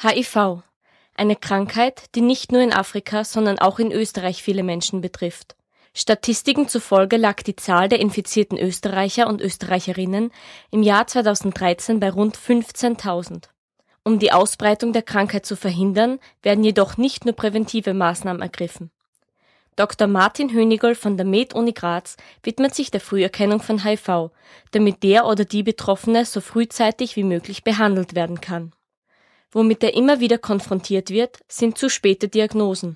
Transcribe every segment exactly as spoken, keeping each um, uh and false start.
H I V. Eine Krankheit, die nicht nur in Afrika, sondern auch in Österreich viele Menschen betrifft. Statistiken zufolge lag die Zahl der infizierten Österreicher und Österreicherinnen im Jahr zweitausenddreizehn bei rund fünfzehntausend. Um die Ausbreitung der Krankheit zu verhindern, werden jedoch nicht nur präventive Maßnahmen ergriffen. Doktor Martin Hönigold von der Med-Uni Graz widmet sich der Früherkennung von H I V, damit der oder die Betroffene so frühzeitig wie möglich behandelt werden kann. Womit er immer wieder konfrontiert wird, sind zu späte Diagnosen.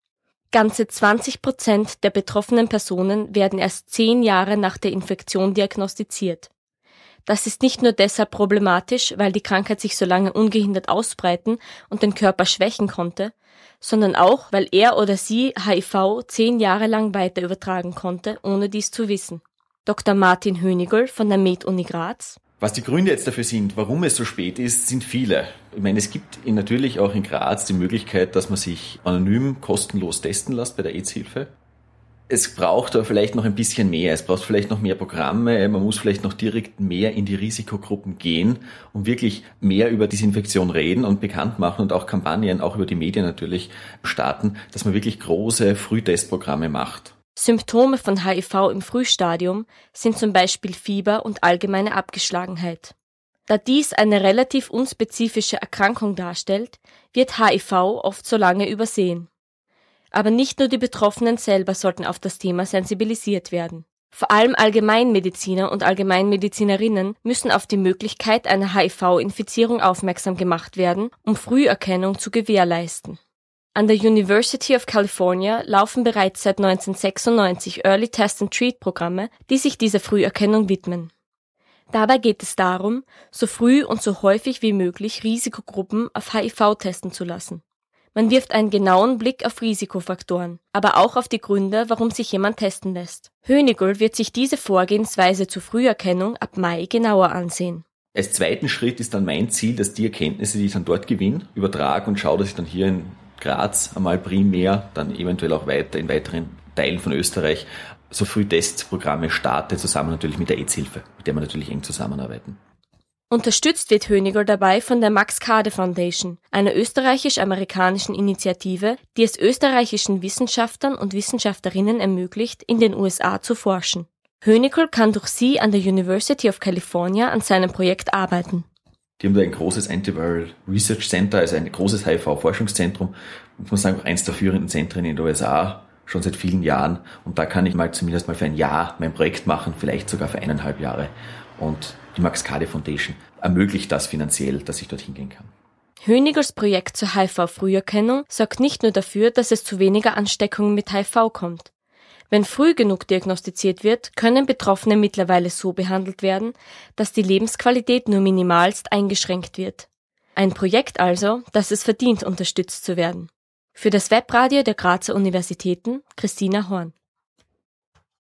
Ganze zwanzig Prozent der betroffenen Personen werden erst zehn Jahre nach der Infektion diagnostiziert. Das ist nicht nur deshalb problematisch, weil die Krankheit sich so lange ungehindert ausbreiten und den Körper schwächen konnte, sondern auch, weil er oder sie H I V zehn Jahre lang weiter übertragen konnte, ohne dies zu wissen. Doktor Martin Hönigold von der Med-Uni Graz. Was die Gründe jetzt dafür sind, warum es so spät ist, sind viele. Ich meine, es gibt natürlich auch in Graz die Möglichkeit, dass man sich anonym kostenlos testen lässt bei der AIDS-Hilfe. Es braucht aber vielleicht noch ein bisschen mehr. Es braucht vielleicht noch mehr Programme. Man muss vielleicht noch direkt mehr in die Risikogruppen gehen und wirklich mehr über diese Infektion reden und bekannt machen und auch Kampagnen, auch über die Medien natürlich starten, dass man wirklich große Frühtestprogramme macht. Symptome von H I V im Frühstadium sind zum Beispiel Fieber und allgemeine Abgeschlagenheit. Da dies eine relativ unspezifische Erkrankung darstellt, wird H I V oft so lange übersehen. Aber nicht nur die Betroffenen selber sollten auf das Thema sensibilisiert werden. Vor allem Allgemeinmediziner und Allgemeinmedizinerinnen müssen auf die Möglichkeit einer H I V-Infizierung aufmerksam gemacht werden, um Früherkennung zu gewährleisten. An der University of California laufen bereits seit neunzehnhundertsechsundneunzig Early Test and Treat Programme, die sich dieser Früherkennung widmen. Dabei geht es darum, so früh und so häufig wie möglich Risikogruppen auf H I V testen zu lassen. Man wirft einen genauen Blick auf Risikofaktoren, aber auch auf die Gründe, warum sich jemand testen lässt. Hönigold wird sich diese Vorgehensweise zur Früherkennung ab Mai genauer ansehen. Als zweiten Schritt ist dann mein Ziel, dass die Erkenntnisse, die ich dann dort gewinne, übertrage und schaue, dass ich dann hier in Graz einmal primär, dann eventuell auch weiter in weiteren Teilen von Österreich so Frühtestprogramme starte, zusammen natürlich mit der AIDS-Hilfe, mit der wir natürlich eng zusammenarbeiten. Unterstützt wird Hönigold dabei von der Max Kade Foundation, einer österreichisch-amerikanischen Initiative, die es österreichischen Wissenschaftlern und Wissenschaftlerinnen ermöglicht, in den U S A zu forschen. Hönigold kann durch sie an der University of California an seinem Projekt arbeiten. Die haben da ein großes Antiviral Research Center, also ein großes H I V-Forschungszentrum. Ich muss sagen, auch eins der führenden Zentren in den U S A, schon seit vielen Jahren. Und da kann ich mal zumindest mal für ein Jahr mein Projekt machen, vielleicht sogar für eineinhalb Jahre. Und die Max Kade Foundation ermöglicht das finanziell, dass ich dorthin gehen kann. Hönigolds Projekt zur H I V-Früherkennung sorgt nicht nur dafür, dass es zu weniger Ansteckungen mit H I V kommt. Wenn früh genug diagnostiziert wird, können Betroffene mittlerweile so behandelt werden, dass die Lebensqualität nur minimalst eingeschränkt wird. Ein Projekt also, das es verdient, unterstützt zu werden. Für das Webradio der Grazer Universitäten, Christina Horn.